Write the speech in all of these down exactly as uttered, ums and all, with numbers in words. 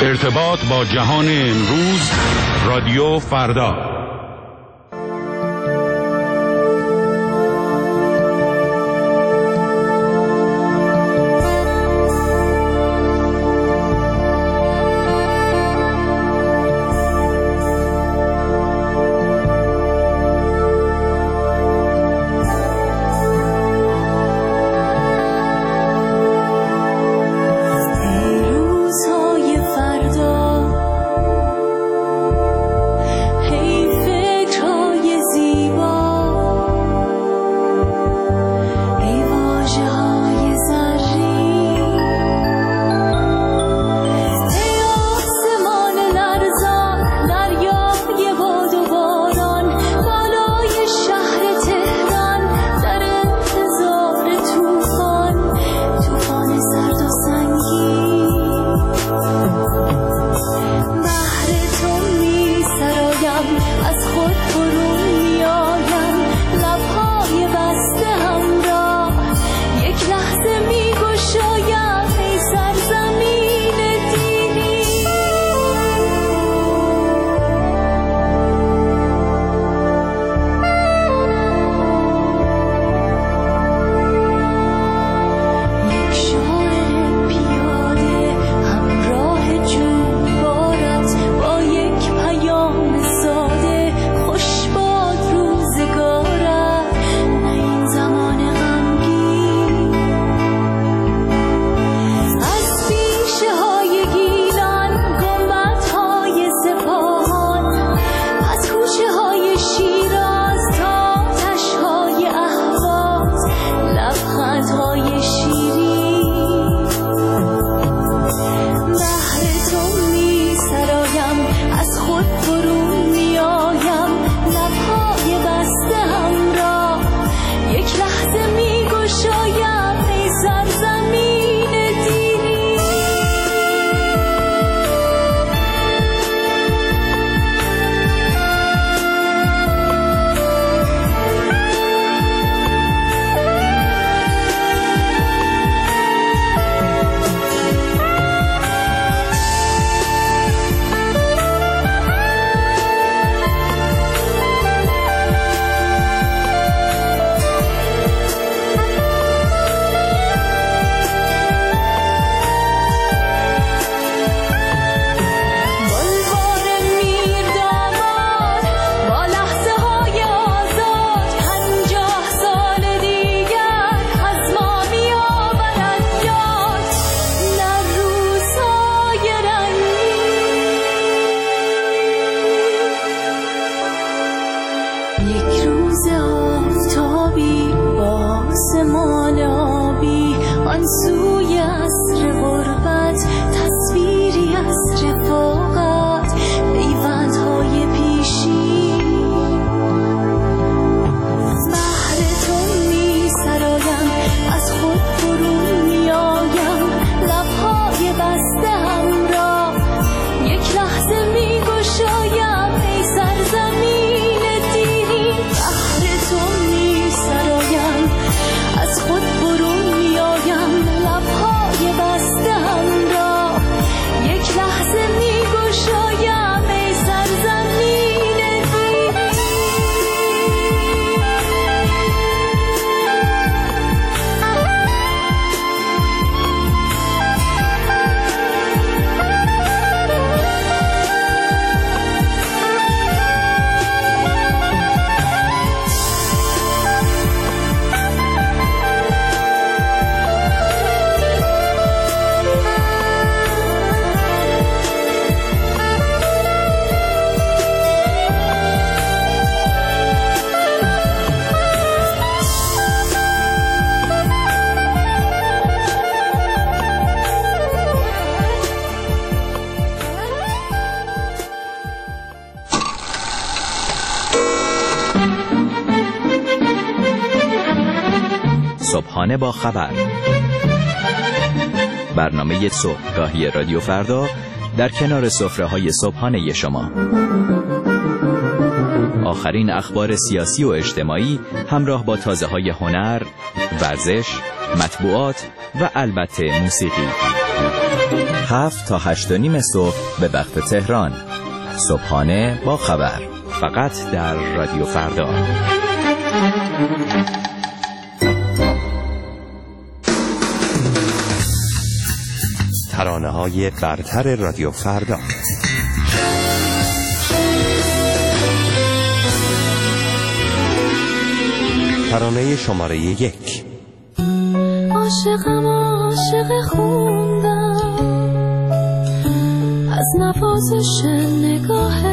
ارتباط با جهان امروز، رادیو فردا. صبحانه با خبر، برنامه صبحگاهی رادیو فردا در کنار سفره‌های صبحانه شما. آخرین اخبار سیاسی و اجتماعی همراه با تازه‌های هنر، ورزش، مطبوعات و البته موسیقی. هفت تا هشت و نیم صبح به وقت تهران. صبحانه با خبر، فقط در رادیو فردا. ترانه‌های برتر رادیو فردا. ترانه شماره یک. عاشقم عاشق خوندم از نوازش نگاهت،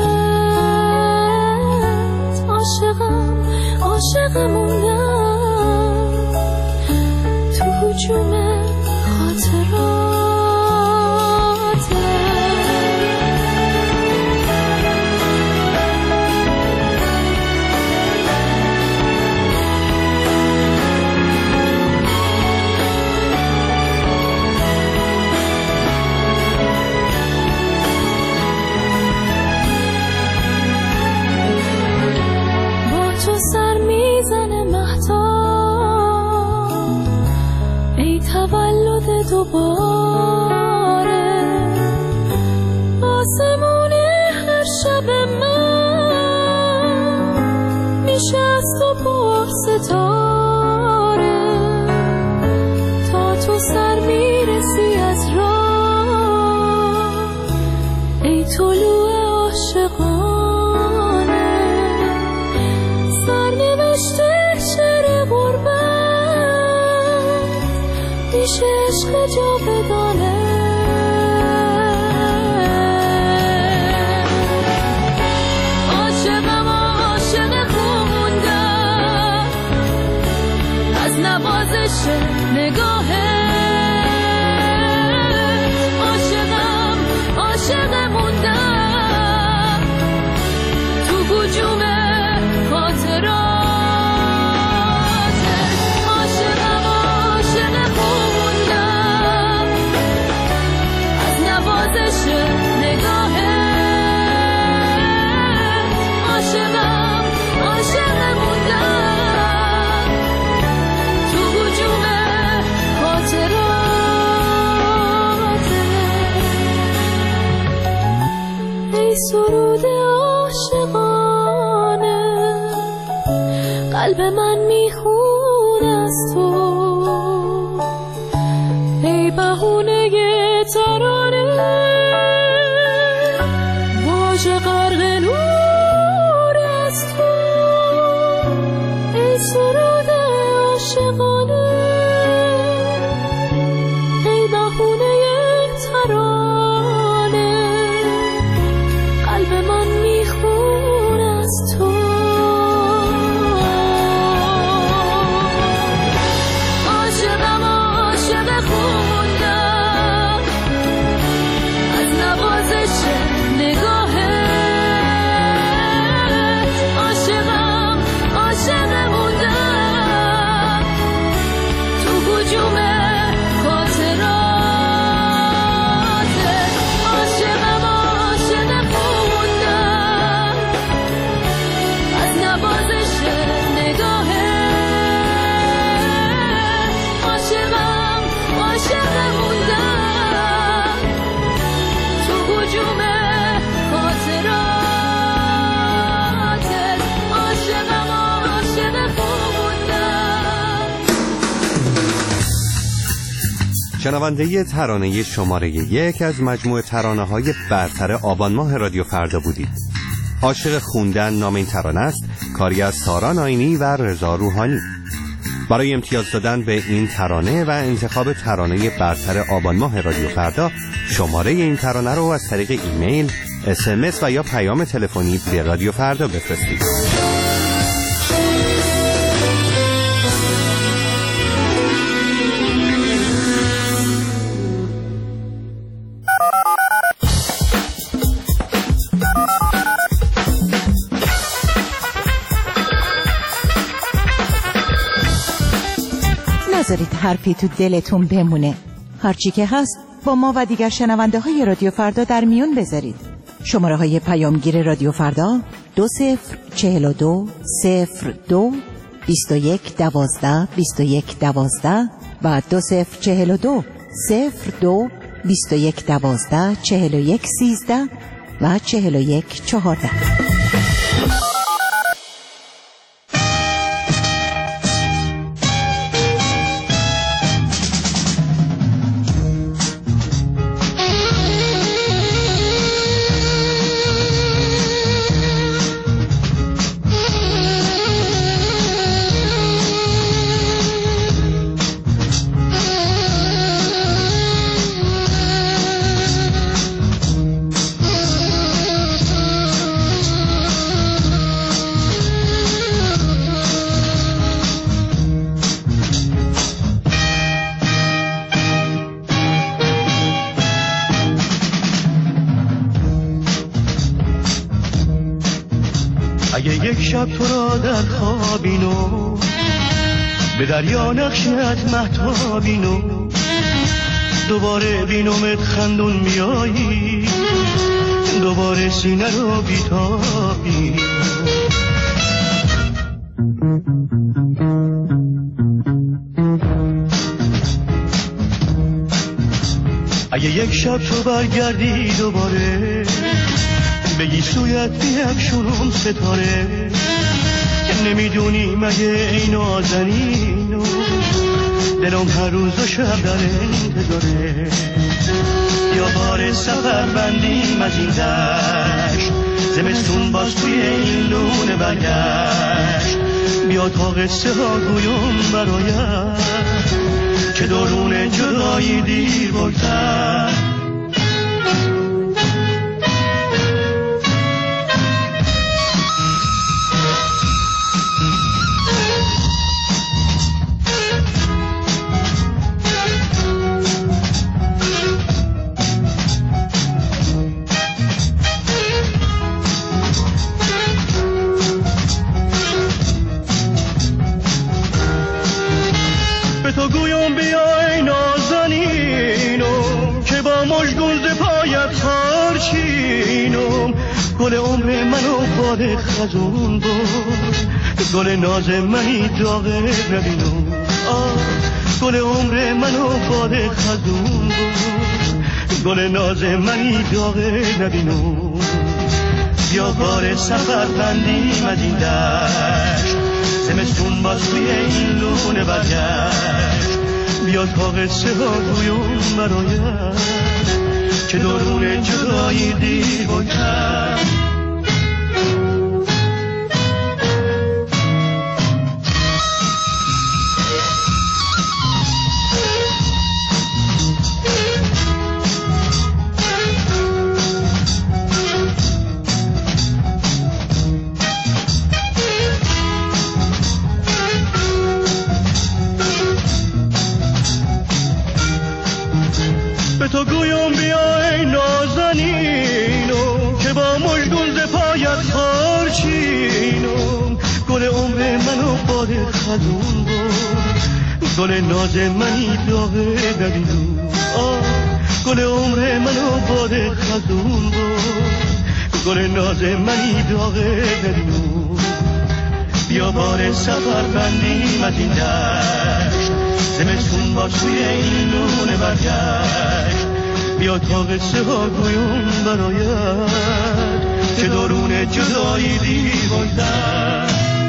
عاشقم عاشق موندم تو هجوم خاطرات. تولد دوباره آسمون هر شب من میشه از تو پر ستاره، تا تو سر میرسی از راه ای طلوع عاشقانه. سرنوشته شعر غربت میشه عشق جاودانه. عاشقم عاشق خوندم از نوازش نگاهت، عاشقم عاشق موندم تو هجوم خاطرات. سرود عاشقانه قلب من میخونه از تو، ای بهونه ترانه واژه غرق نور از تو، ای سرود عاشقانه ای بهونه ترانه قلب من میخونه از تو. عاشقم عاشق خوندم از نوازش نگاهت، عاشقم عاشق موندم تو هجوم خاطرات. عاشقم عاشق خوندم از نوازش نگاهت، عاشقم عاشق موندم تو هجوم خاطرات. عاشقم عاشق خوندم. شنونده ترانه شماره یک از مجموعه ترانه‌های برتر آبان ماه رادیو فردا بودید. عاشق خوندن نام این ترانه است، کاری از سارا ناینی و رضا روحانی. برای امتیاز دادن به این ترانه و انتخاب ترانه برتر آبان ماه رادیو فردا، شماره این ترانه رو از طریق ایمیل، اس ام اس و یا پیام تلفنی به رادیو فردا بفرستید. نذارید حرفی تو دلتون بمونه. هرچی که هست با ما و دیگر شنونده های رادیو فردا در میون بذارید. شماره های پیامگیر رادیو فردا دو صفر چهل و دو صفر دو بیست و یک دوازده بیست و یک دوازده و دو صفر چهل و دو صفر دو بیست و یک دوازده چهل و یک سیزده و چهل و یک چهارده. اگه یک شب تو را در خوابینو به دریا نقشت مهتابینو دوباره بینومت خندون میایی دوباره سینه رو بیتابی اگه یک شب تو برگردی دوباره بگی سویت بیفشونم ستاره نمیدونی مگه این نازنینو دلم هر روز و شب در انتظاره یا بار سفر بندیم از این دشت زمستون باز توی این لونه برگشت بیا تا قصه ها گویم برایت که درون جدایی دیر بگذر تو گویم بیای نازنینم که با مژگون ز پایت خارچینم گل عمر منو باد خزون بود گل ناز منی داغه نبینم آه گل عمر منو باد خزون بود گل ناز منی داغه نبینم بیا بار سفر بندیم از این دشت زمستون باز توی این لونه برگشت بیا تا قصه ها گویم برایت که درون جدایی دیر بگذر به تو گویم بیای نازنینم که با مژگون ز پایت خارچینم گل عمر منو باد خزون بود گل ناز منی داغه نبینم آه گل عمر منو باد خزون بود گل ناز منی داغه نبینم بیا بار سفر بندیم از این دشت زمستون با توی این لونه برگشت بیا تا قصه ها گویم برایت که درون جدایی دیر بگذر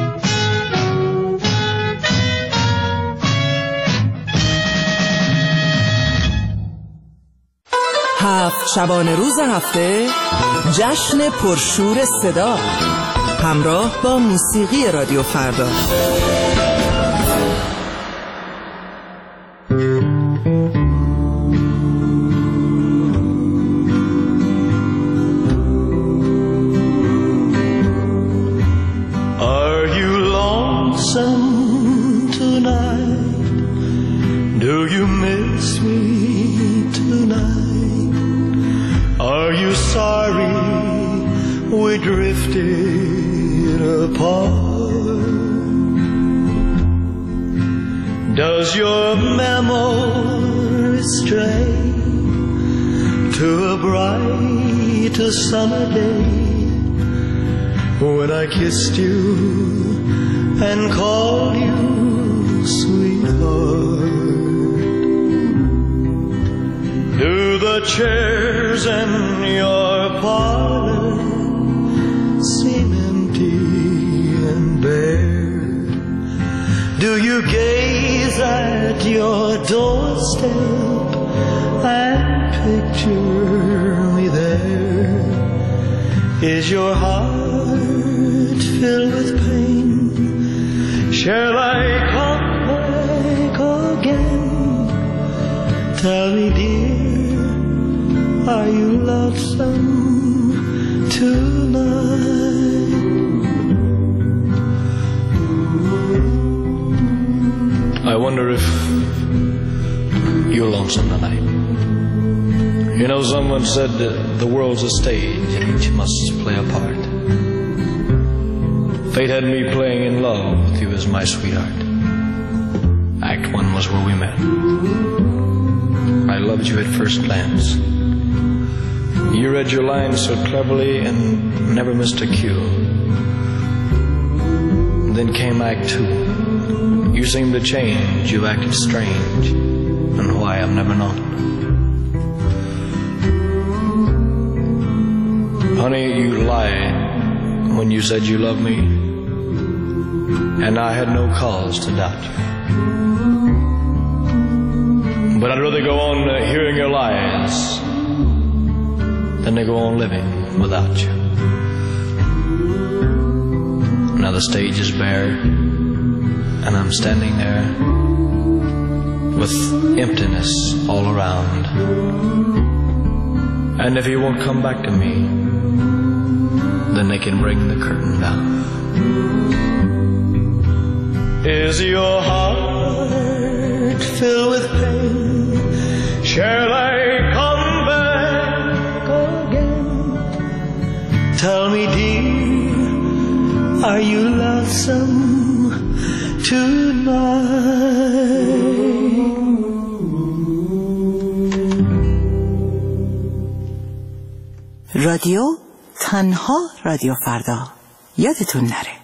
هفت شبانه روز هفته جشن پرشور صدا همراه با موسیقی رادیو فردا. Does your memory stray to a bright summer day when I kissed you and called you sweetheart? Do the chairs in your parlor seem empty and bare? Do you gaze at your doorstep and picture me there? Is your heart filled with pain? Shall I come back again? Tell me, dear, are you lonesome tonight? I wonder if you're lonesome tonight. You know, someone said that the world's a stage and each must play a part. Fate had me playing in love with you as my sweetheart. Act one was where we met. I loved you at first glance. You read your lines so cleverly and never missed a cue. Then came Act two. You seemed to change, you acted strange, and why I've never known. Honey, you lied when you said you loved me, and I had no cause to doubt you. But I'd rather go on uh, hearing your lies than to go on living without you. Now the stage is bare, and I'm standing there with emptiness all around. And if you won't come back to me, then they can bring the curtain down. Is your heart filled with pain? Shall I come back again? Tell me, dear, are you lonesome tonight? رادیو تنها رادیو فردا، یادتون نره.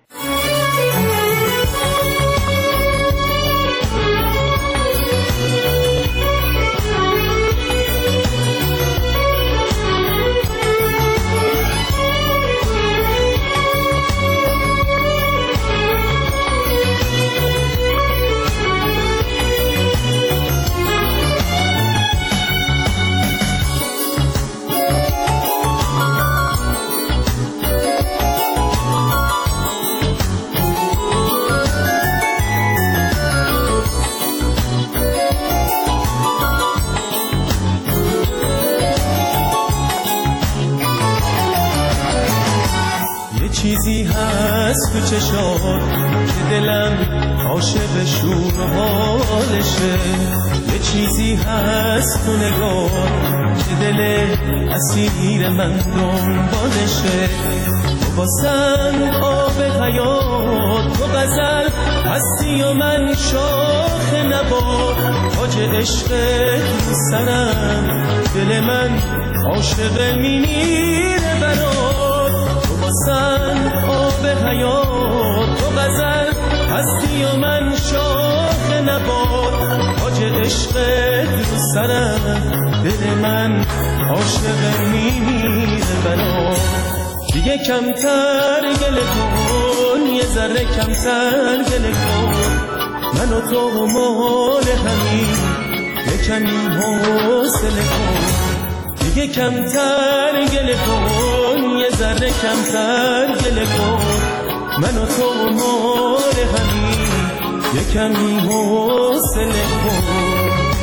چیزی هست تو چشات که دلم عاشق شور و حالشه. یه چیزی هست تو نگاه که دل اسیر من دنبالشه. تو باسم آب حیات، تو غزل هستی و من شاخ نبات. تاج عشق تو سرم، دل من عاشق میمیره برات. باسن آب حیات، تو غزل هستی و من شاخ نبات. تاج عشق تو سرم، دل من عاشق میمیره برات. دیگه کمتر گله کن، یه ذره کمتر گله کن. من و تو مال همین، یه کمی حوصله کن. دیگه کمتر گله کن، یه ذره کمتر گله کن. من و تو مال همین، یه کمی حوصله کن.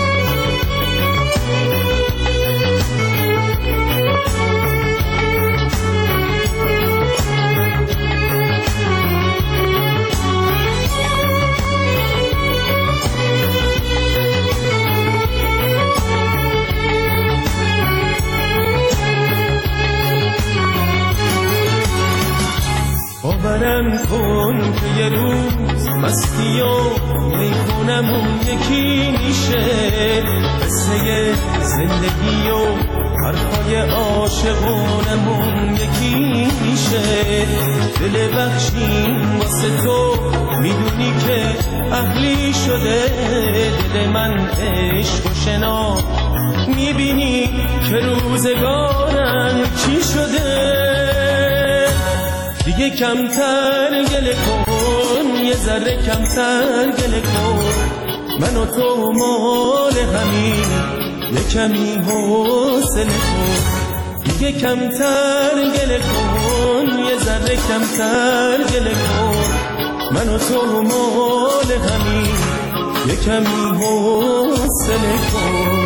باورم کن که یه روز مستی و میخونمون یکی میشه. قصه زندگی و حرفای عاشقانمون یکی میشه. دل بخشیم واسه تو، میدونی که اهلی شده. دل من عشق و شنا میبینی که روزگارم چی شده. دیگه کمتر گله کن، یه ذره کمتر گله کن، من و تو مال همین، یه کمی حوصله کن. دیگه کمتر گله کن، یه ذره کمتر گله کن، من و تو مال همین، یه کمی حوصله کن.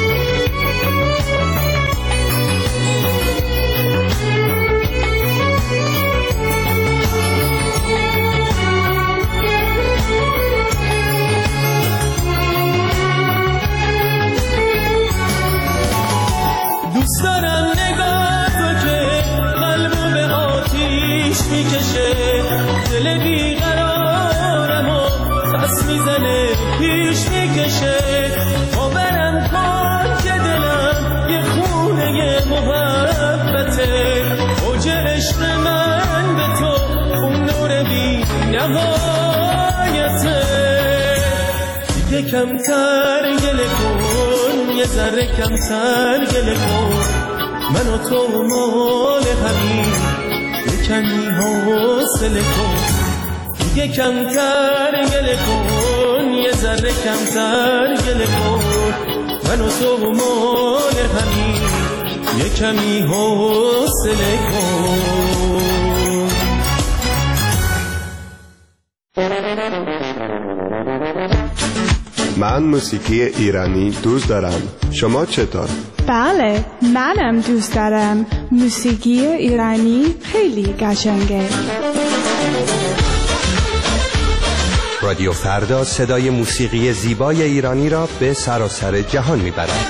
دوست دارم نگاه تو که قلبو به آتیش میکشه، دل بیقرارم و پس میزنه پیش میکشه. باورم کن که دلم یه خونه محبته، اوج عشق من به تو اون نور بی نهایته. دیگه کمتر گله کن، یه ذره کمتر گله کن، من و تو مال همین، یه کمی حوصله کن. دیگه کمتر گله کن، یه ذره کمتر گله کن، من و تو مال همین، یه کمی حوصله کن. من موسیقی ایرانی دوست دارم. شما چطور؟ بله، منم دوست دارم. موسیقی ایرانی خیلی قشنگه. رادیو فردا صدای موسیقی زیبای ایرانی را به سراسر جهان میبرد.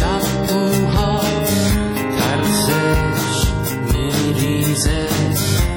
میریزه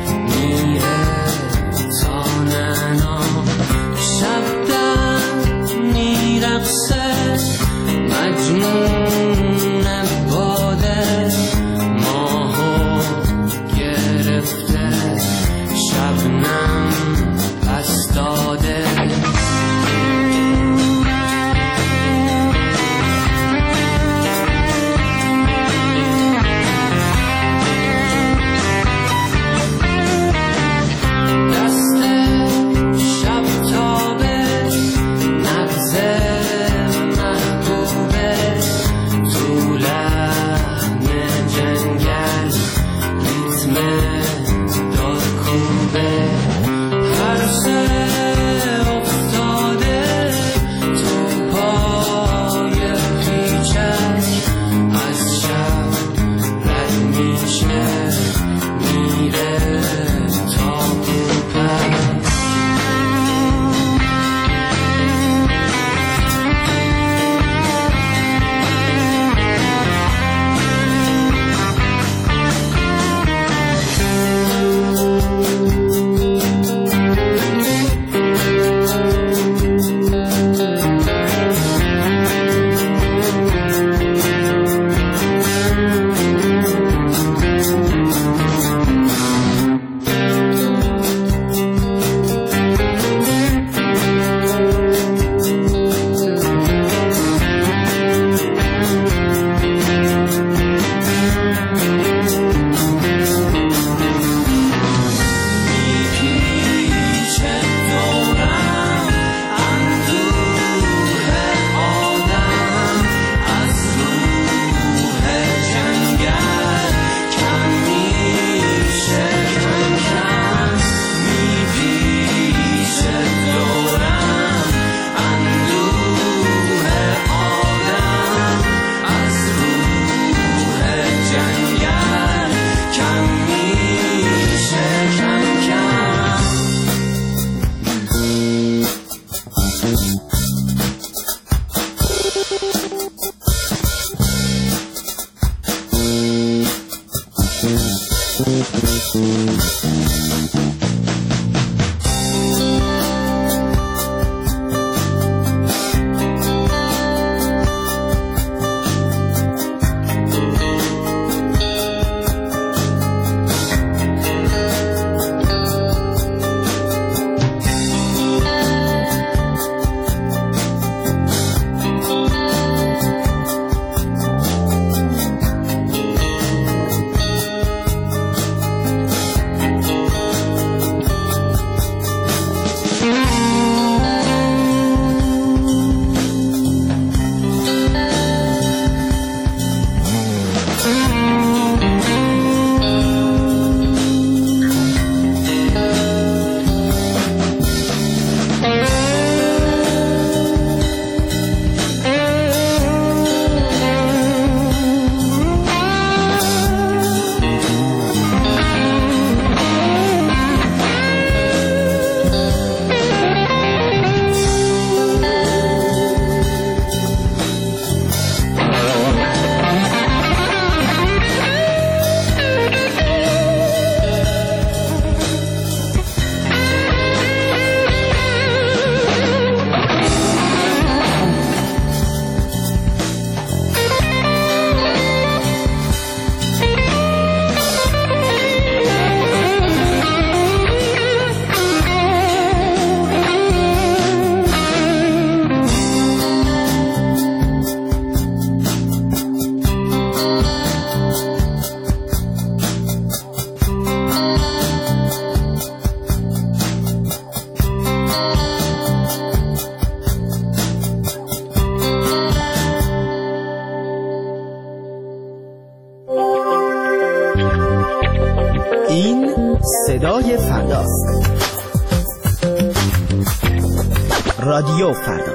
رادیو فردا.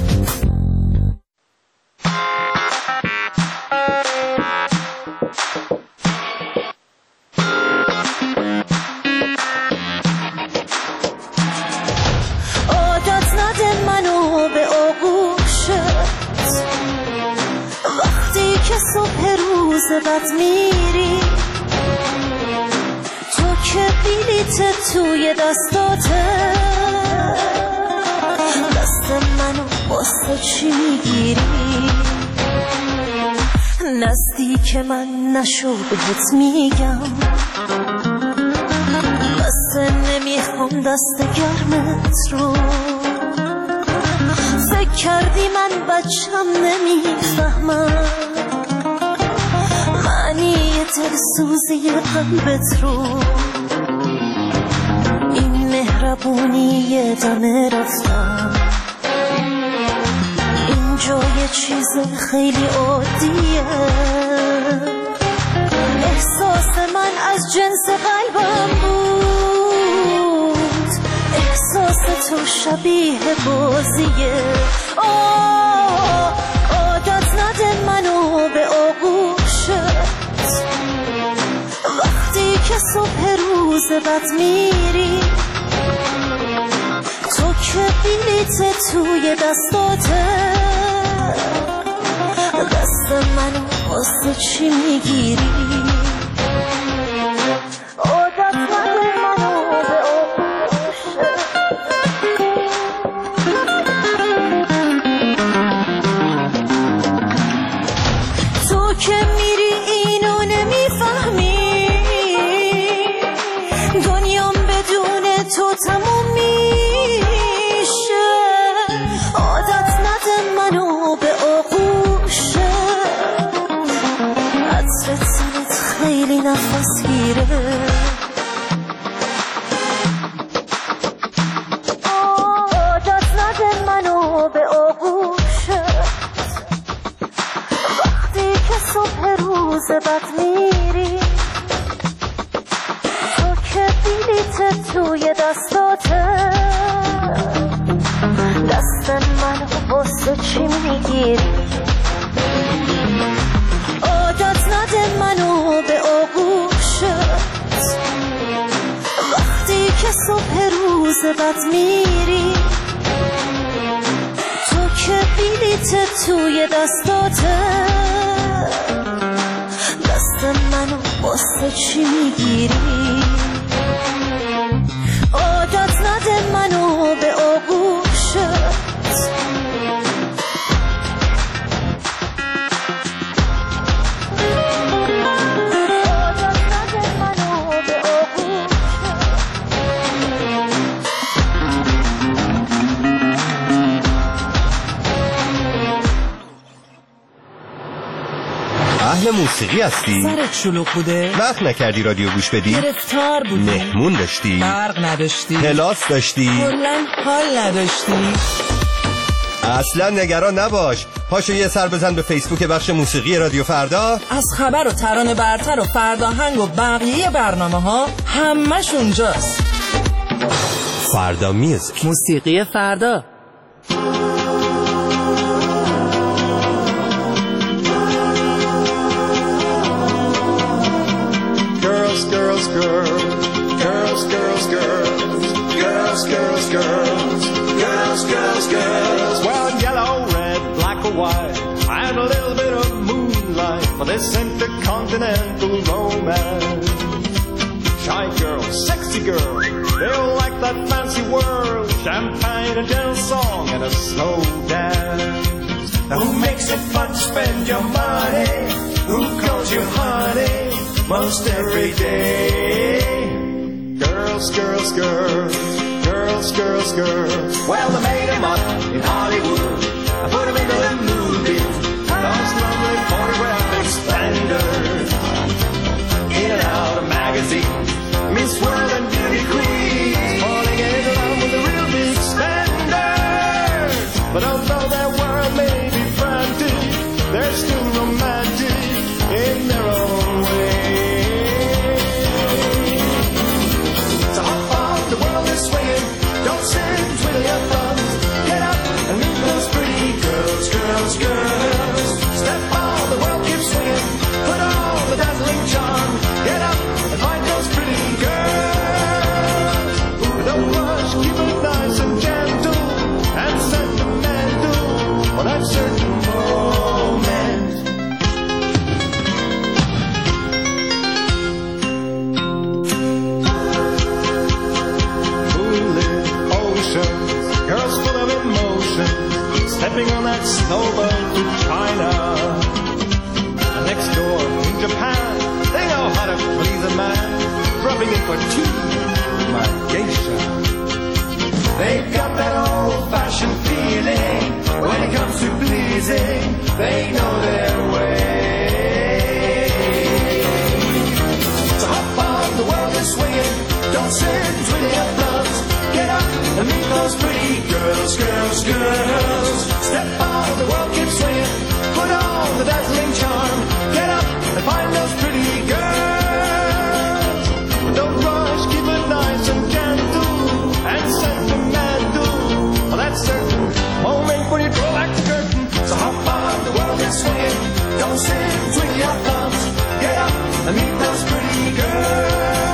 عادت نده منو به آغوشت وقتی که صبح روز بد میری، تو که بلیت توی دستاته، دست منو واسه چی میگیری؟ نزدیک من نشو بهت میگم، بس نمیخوام دست گرمت رو. فکر کردی من بچم نمیفهمم معنی دلسوزی قلبت رو. این مهربونی یه دمه رفتم، اینجا یه چیز خیلی عادیه. احساس من از جنس قلبم بود، احساس تو شبیه بازیه. آه عادت نده منو به آغوشت وقتی که صبح روز بد میری، تو که بلیت توی دستاته، دست منو واسه چی میگیری؟ عادت نده منو به آغوشت. تو که میری اینو نمیفهمی، دنیام بدون تو تموم میشه. عادت نده منو به آغوشت، عطر تنت خیلی نفس گیره. عادت نده منو به آغوشت وقتی که صبح روز بد میری، تو که بلیت توی دستاته، دست منو واسه چی میگیری؟ عادت نده منو به آغوشت وقتی که صبح روز بد میری، تو که بلیت توی دستاته، دست منو واسه چی میگیری؟ عادت نده منو به آغوشت. اهل موسیقی هستی؟ سرت شلوغ بوده؟ وقت نکردی رادیو گوش بدی؟ گرفتار بودی؟ مهمون داشتی؟ برق نداشتی؟ کلاس داشتی؟ کلاً حال نداشتی؟ اصلا نگران نباش، پاشو یه سر بزن به فیسبوک بخش موسیقی رادیو فردا. از خبر و ترانه برتر و فرداهنگ و بقیه برنامه ها همش اونجاست. فردا میوزیک، موسیقی فردا. Girls, girls, girls, girls, girls, girls, girls, girls, girls, girls, girls, girls. Well, yellow, red, black or white, and a little bit of moonlight for this intercontinental romance. Shy girls, sexy girls, they all like that fancy world, champagne, a gentle song, and a slow dance. Now who makes it fun to spend your money? Who calls you honey most every day? Girls, girls, girls, girls, girls, girls. Well, they made them up in Hollywood. I put them into the movie. Those lovely photographic splendors. In and out of magazines. Miss World and Beauty Queen. Falling in love with the real big spenders. But although their world may be frantic, they're still romantic in their own way. So hop on, the world is swinging. Don't sit and twiddle your thumbs. Get shipping on that snowboat to China. And next door in Japan, they know how to please a man, rubbing in for tea, my geisha. They've got that old-fashioned feeling when it comes to pleasing. They know their way. So hop on, the world is swinging. Don't sit and twiddle your thumbs. Get up and meet those pretty girls, girls, girls. Step on, the world keeps swinging. Put on the dazzling charm. Get up and find those pretty girls. Don't rush, keep it nice and gentle. And sentimental. Well, that's certain. Moment when you draw back the curtain. So hop on, the world is swinging. Don't sit and twiddle your thumbs. Get up and meet those pretty girls.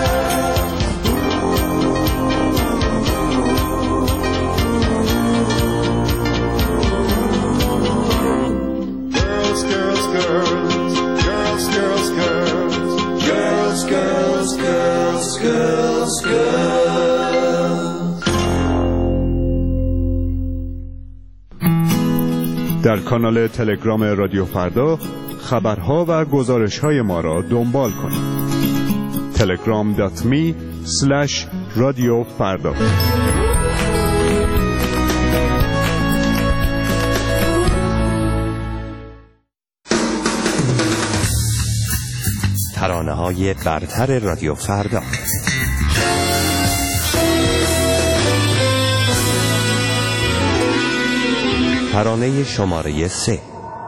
Girls, girls. در کانال تلگرام رادیو فردا خبرها و گزارش‌های ما را دنبال کنید. تلگرام دات می اسلش رادیو فردا. ترانه‌های برتر رادیو فردا. ترانه شماره سه.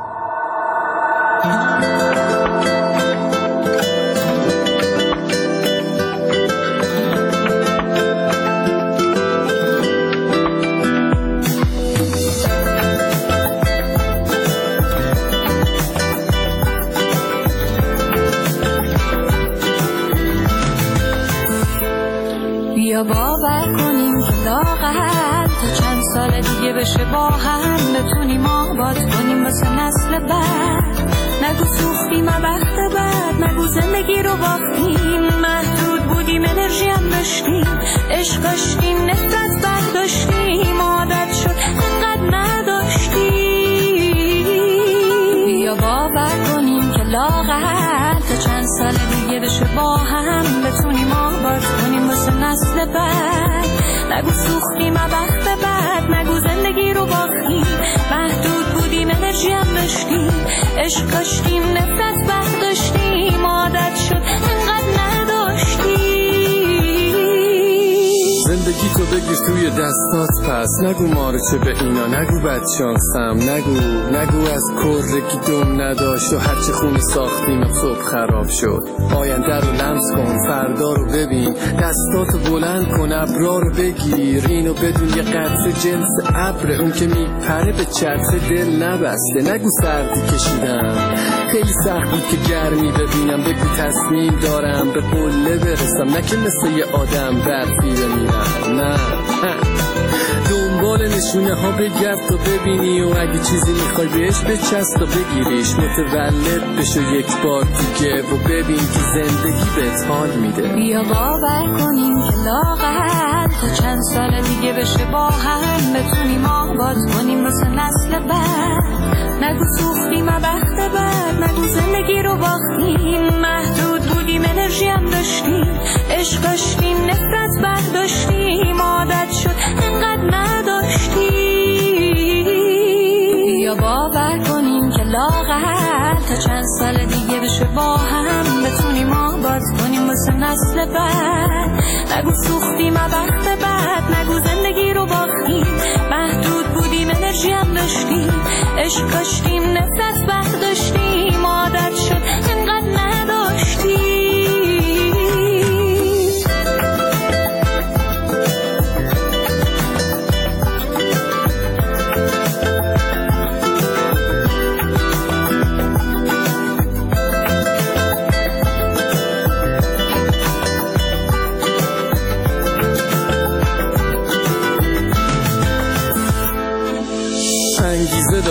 بیا باور کنیم که لااقل تا چند سال دیگه بشه با هم بتونیم آباد کنیم واسه نسل بعد. نگو سوختیم وقت بعد، نگو زندگی رو باختیم، محدود بودیم انرژی هم داشتیم، عشق داشتیم نفرت برداشتیم، عادت شد انقدر نداشتیم. بیا باور کنیم که لااقل تا چند سال دیگه بشه با هم بتونیم آباد کنیم واسه نسل بعد. نگو سوختیم وقت بعد، نگو زندگی رو باختیم، محدود بودیم انرژی هم داشتیم، عشق داشتیم نفرت برداشتیم، عادت شد انقدر نداشتیم. زندگی تو بگیر توی دستات پس، نگو مارچه به اینا، نگو بدشانسم، نگو نگو از کرگی دم نداشت و هرچه خونی ساختیم صبح خراب شد. آینده رو لمس کن، فردا رو ببین، دستاتو بلند کن، ابرا رو بگیر، اینو بدون یه قطره جنس ابر، اون که میپره به چتر دل نبسته. نگو سردی کشیدم خیلی سخت بود که گرمی ببینم، بگو تصمیم دارم به قله برسم، نه که مثل یه آدم برفی بمیرم. نه دنبال نشونه ها بگرد تا ببینی، و اگه چیزی میخوای بهش بچست تا بگیریش، متولد بشو یک بار دیگه و ببین که زندگی بهت حال میده. بیا باور کنیم که لااقل تا چند سال دیگه بشه با هم بتونیم آباد کنیم واسه نسل بعد. نگو سوختیم وقت بعد، نگو زندگی رو باختیم، محدود بودیم انرژی هم داشتیم، عشق داشتیم نفرت برداشتیم، عادت شد انقدر نداشتیم. بیا باور کنیم که لااقل تا چند سال دیگه بشه با هم بتونیم آباد کنیم واسه نسل بعد. نگو سوختیم وقت بعد، نگو زندگی رو باختیم، محدود بودیم انرژی هم داشتیم، عشق داشتیم نفرت برداشتیم، عادت شد انقدر نداشتیم.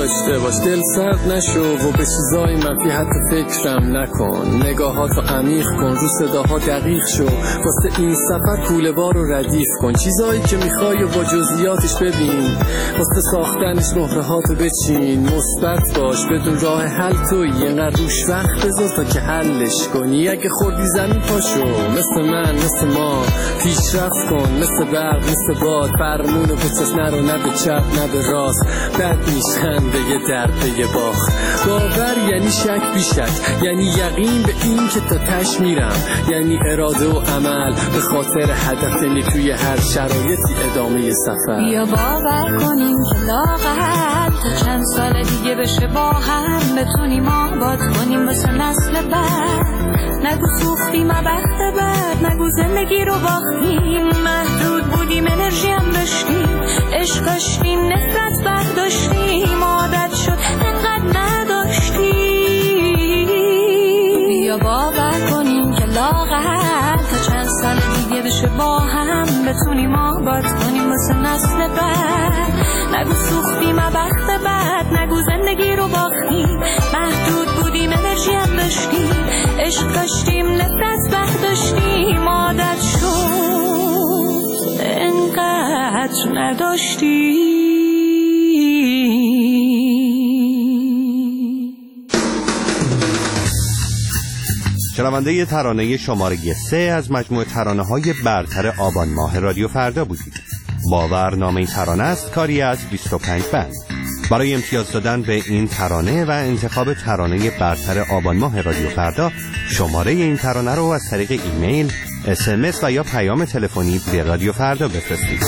داشته باش، دل سرد نشو و به چیزای منفی حتی فکرم نکن. نگاهاتو عمیق کن، رو صداها دقیق شو، واسه این سفر کوله بار رو ردیف کن. چیزایی که میخوای و با جزئیاتش ببین، واسه ساختنش مهره هاتو بچین. مثبت باش، بدون راه حل توی، اینقدر روش وقت بذار تا که حلش کنی. اگه خوردی زمین پاشو، مثل من مثل ما پیشرفت کن، مثل برق مثل باد. فرمونو بچس نرو، نه به چپ نه به راست، بد میشن بگه درد بگه باخت. باور یعنی شک بی شک، یعنی یقین به این که تا تش میرم، یعنی اراده و عمل به خاطر هدف، یعنی توی هر شرایطی ادامه سفر. بیا باور کنیم که لاغر تا چند سال دیگه بشه با هم بتونیم آباد کنیم واسه نسل بعد. نگو سوختیم بخت بعد، نگو زندگی رو باختیم. محدود بودیم انرژی هم داشتیم، عشق داشتیم نفرت برداشتیم، عادت شد انقدر نداشتیم. بیا باور کنیم که لاغر تا چند سال دیگه بشه با هم بتونیم آباد کنیم واسه نسل بعد. نگو سوختیم بخت بعد، نگو زندگی رو باختیم. محدود بودیم انرژی هم داشتیم، عشق داشتیم نفرت برداشتیم، عادت شد انقدر نداشتیم. شنونده ترانه شماره سه از مجموعه ترانه‌های برتر آبان ماه رادیو فردا بودید. باور نام این ترانه است، کاری از بیست و پنج بند. برای امتیاز دادن به این ترانه و انتخاب ترانه برتر آبان ماه رادیو فردا، شماره این ترانه رو از طریق ایمیل، اس ام اس و یا پیام تلفنی به رادیو فردا بفرستید.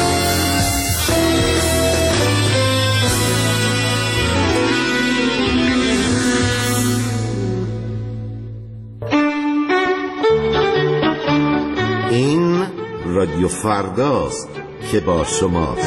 این رادیو فرداست که با شماست.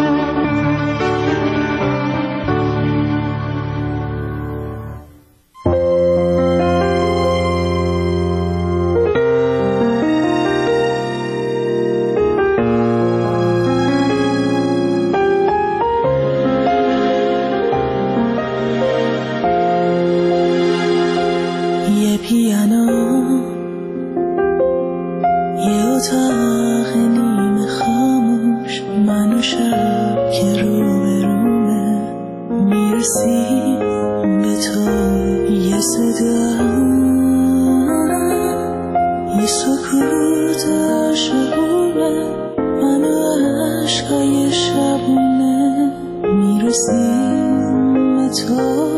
یه پیانو، یه اتاق نیمه خاموش، من و شب که رو به رومه، میرسیم به تو. یه صدا، یه سکوت عاشقونه، من و عشقای شبونه، میرسیم به تو.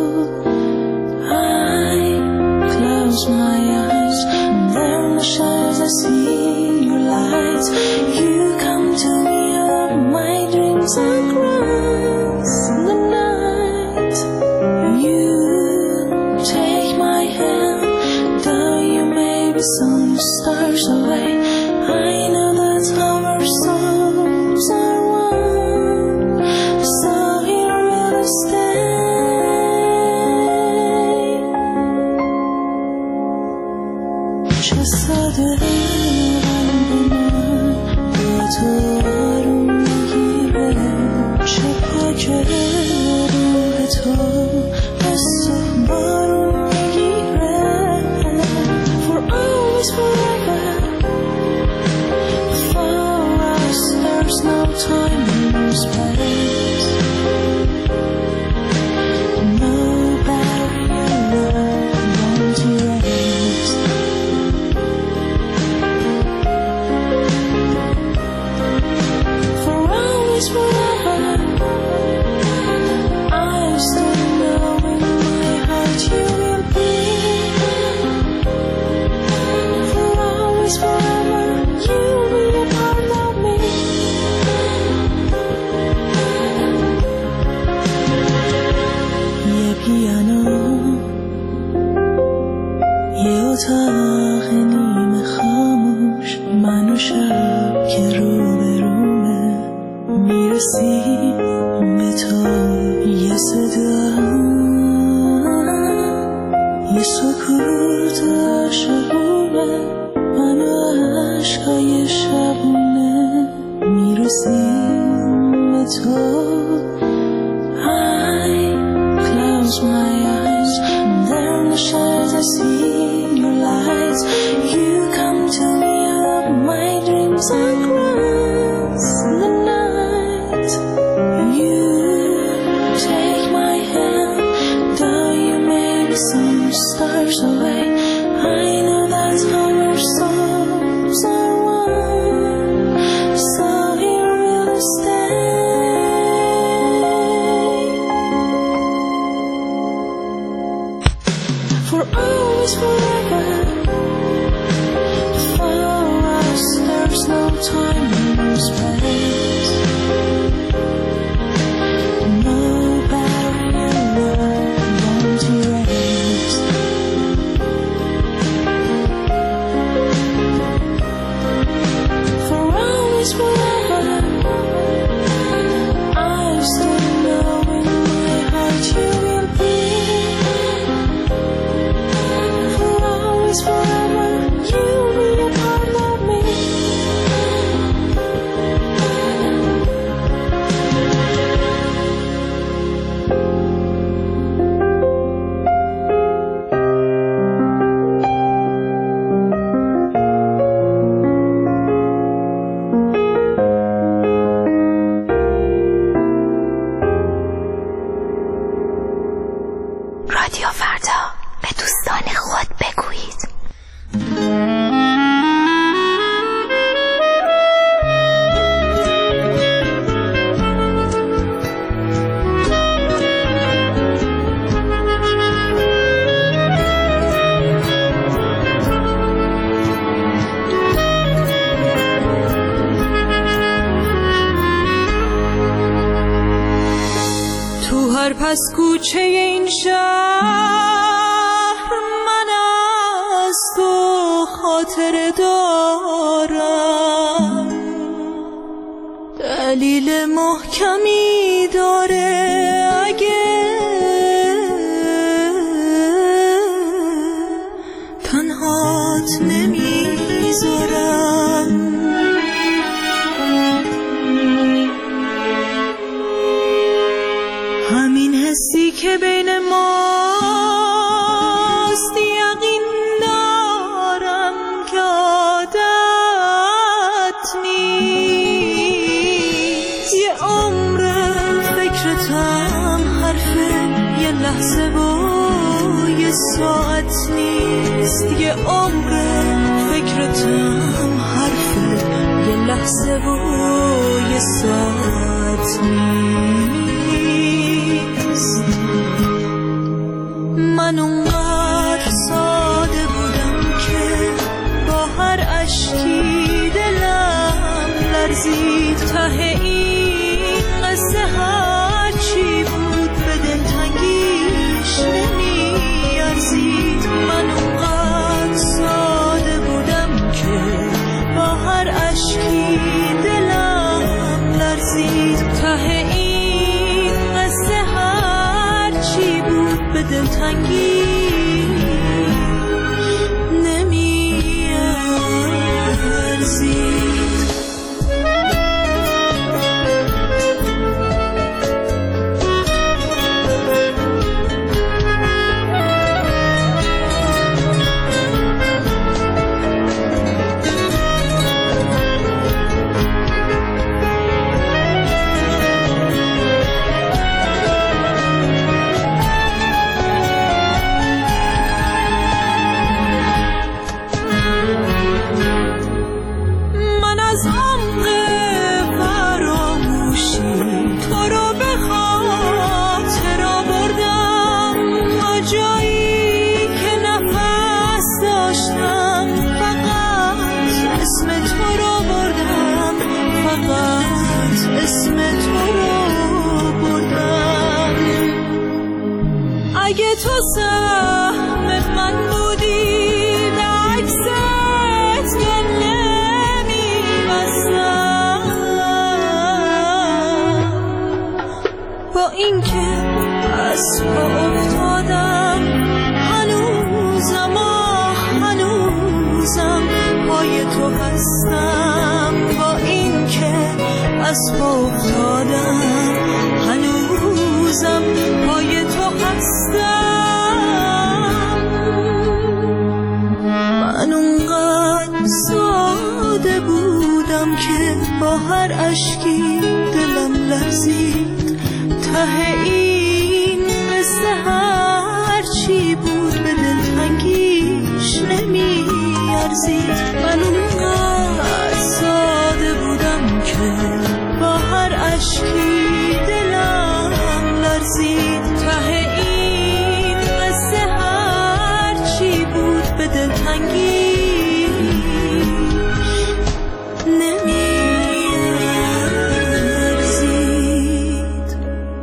Close my eyes, and then the shadows I see your lights. You come to me and my dreams are cross the night. You take my hand, though you may be some stars away. I know that our souls are one, so here we'll stay. چه ساده قلب من با تو آروم میگیره، چه پاکه روح تو مثل بارون میگیره. For always forever, for us there's no time and no space, no barrier love won't erase. اتاق نیمه خاموش، من و شب که رو به رومه، میرسیم به تو. یه صدا، یه سکوت عاشقونه، من و عشقای شبونه، میرسیم به تو. I سر پس کوچه این شهر من از تو خاطر دارم، دلیل محکمی داره اگه تنهات نمیذارم. همین حسی که بین ماست یقین دارم که عادت نیست. یه عمر فکرتم حرفه یه لحظه و یه ساعت نیست. یه عمر فکرتم حرفه یه لحظه و یه ساعت نیست. من اونقدر ساده بودم که با هر اشکی دلم لرزید. ته این قصه هر چی بود به دلتنگیش نمیارزید. من اونقدر ساده بودم که با هر اشکی دلم لرزید. ته این قصه هر چی بود به دلتنگی نمیارزید. اگه تو سهم من بودی به عکست گل نمی‌بستم. با اینکه از پا افتادم هنوزم آه هنوزم پای تو هستم. با اینکه از پا افتادم هنوزم پای تو هستم. من اونقدر ساده بودم که با هر اشکی دلم لرزید. ته این قصه هر چی بود به دلتنگیش نمیارزید. من اونقدر ساده بودم که با هر اشکی دلم لرزید. ته این قصه هر چی بود به دلتنگی نمیارزید.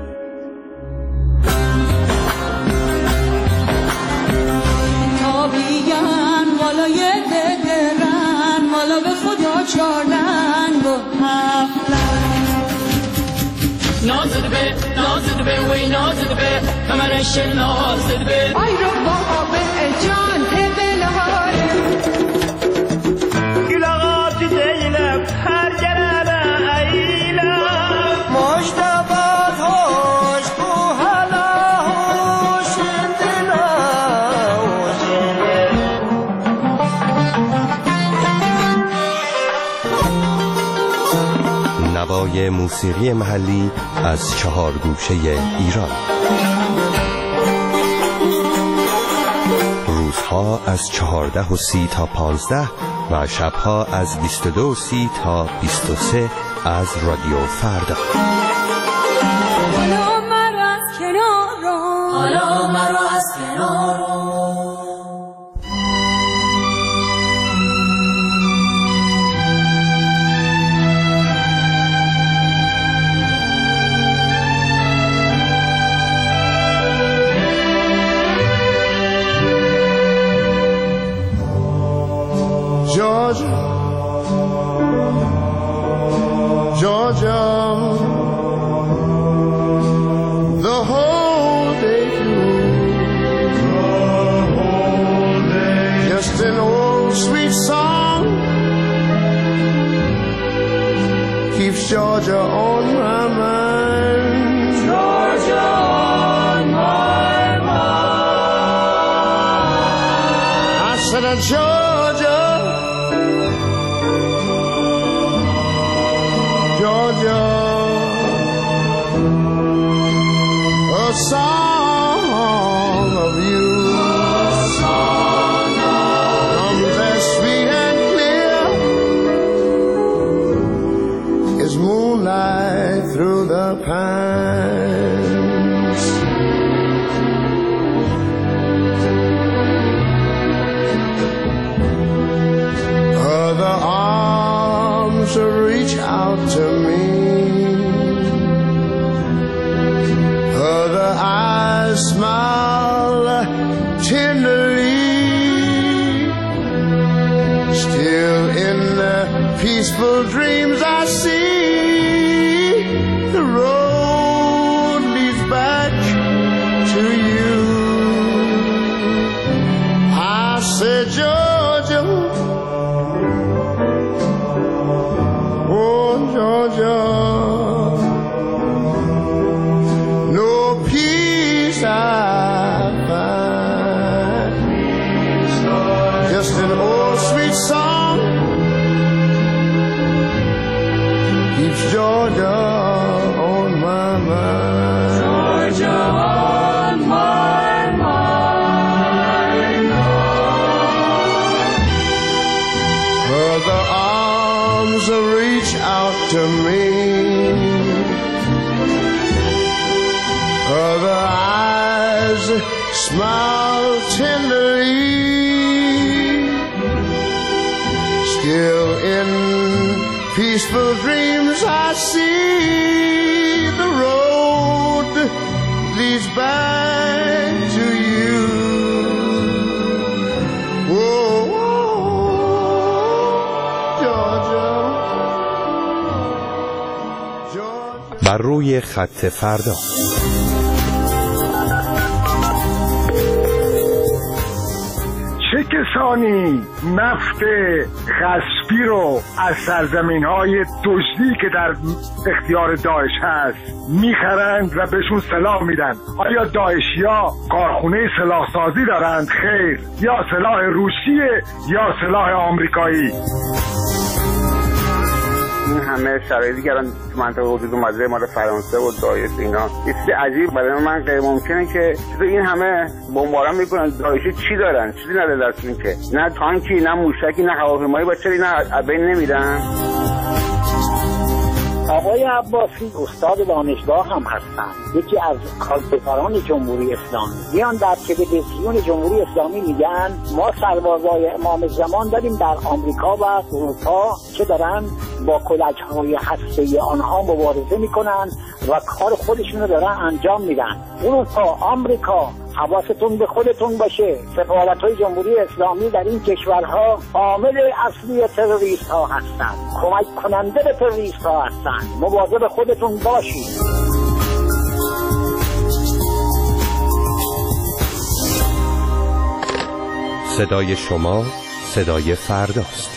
تابیان والای ددرن والا به خدا چارلن با هفلن. نازد به نازد به وی نازد به کمرش نازد به آی رو بابا به جان دلهاره گلاغات دیلم هر جرابه ایلم مشتبات هوش کو هلا هوش دلا نوای موسیقی محلی از چهار گوشه ایران. روزها از چهارده و سی تا پانزده و شبها از بیست و دو و سی تا بیست و سه از رادیو فردا. حالا مرا از کنار رو، حالا مرا از کنار رو. Georgia, the whole day through, the whole day. Just an old sweet song keeps Georgia on my mind. Georgia on my mind. I said, Georgia, Georgia, a song of you, a song comes as sweet and clear as moonlight through the pines. Other arms reach out to me, other eyes smile tenderly. Still in the peaceful dreams I see, the road leads back to you. I said, Georgia, oh Georgia, no peace I find, just an old sweet song keeps Georgia on my mind. Georgia on my mind. Other arms reach out to me, other eyes smile tenderly. Still in peaceful dreams I see the road leads back to you. Whoa, Georgia, Georgia. بر روی خط فردا. چه کسانی نفت غصبی رو از سرزمین‌های دزدی که در اختیار داعش هست میخرند و بهشون سلاح میدن؟ آیا داعشیا کارخونه سلاحسازی دارند؟ خیر. یا سلاح روسیه یا سلاح آمریکایی. این همه شرایطی که الان تو منطقه وجود اومده مال فرانسه و داعش اینا یه چیز عجیب برای من غیر ممکنه که چطور این همه بمباران میکنن. داعشی چی دارن؟ چیزی نداره دستشون که نه تانکی نه موشکی نه هواپیمایی، با چرا اینا از بین نمیدن؟ آقای عباسی استاد دانشگاه هم هستن، یکی از کارگزاران جمهوری اسلامی. میان در تلویزیون جمهوری اسلامی میگن ما سربازای امام زمان داریم در آمریکا و اروپا که دارن با کلچهای هسته‌ای آنها مبارزه میکنن و کار خودشون رو دارن انجام میدن. اروپا، آمریکا، حواستون به خودتون باشه، سفارت‌های جمهوری اسلامی در این کشورها عامل اصلی تروریست ها هستند، کمک کننده به تروریست ها هستند. مواظب خودتون باشید. صدای شما صدای فرداست.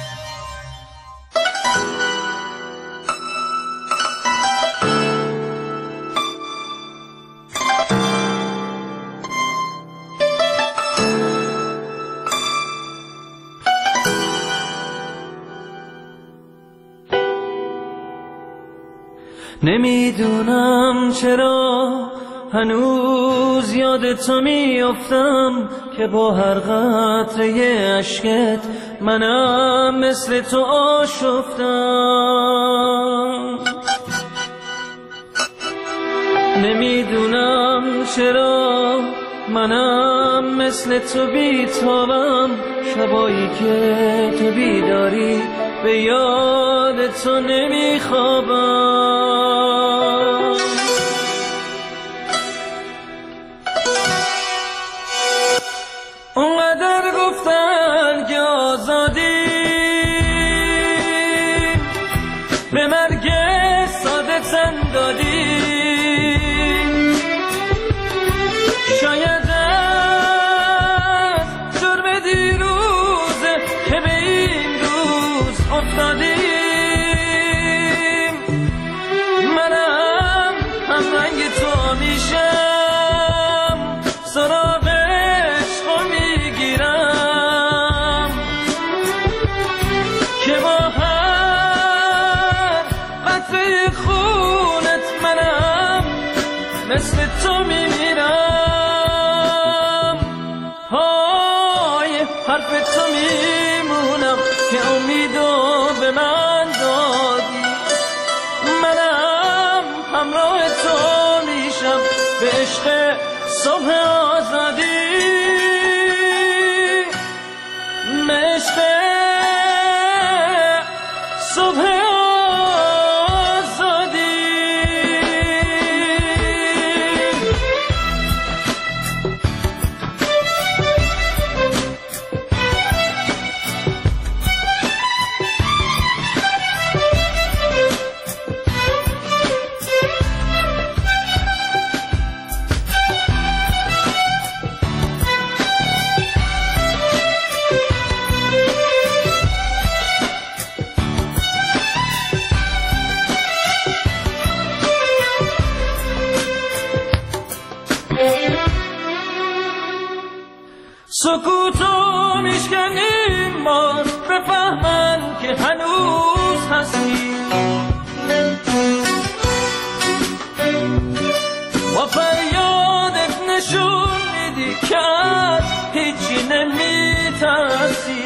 نمیدونم چرا هنوز یاد تو میافتم که با هر قطره اشکت منم مثل تو آشفتم. نمیدونم چرا منم مثل تو بیتابم، شبایی که تو بیداری به یاد تو نمیخوابم. اونقدر گفتن که آزادی به مرگ منم مثل تو میمیرم، های حرف تو میمونم که امیدو به من دادی. منم همراه تو میشم به عشق صبح آزادی، عشق صبح آزادی. سکوتو میشکنیم ما بفهمن که هنوز هستی، و فریادت نشون میدی که از هیچی نمیترسی.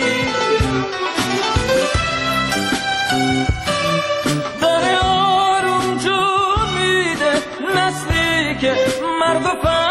داره آروم جون میده نسلی که مرگ و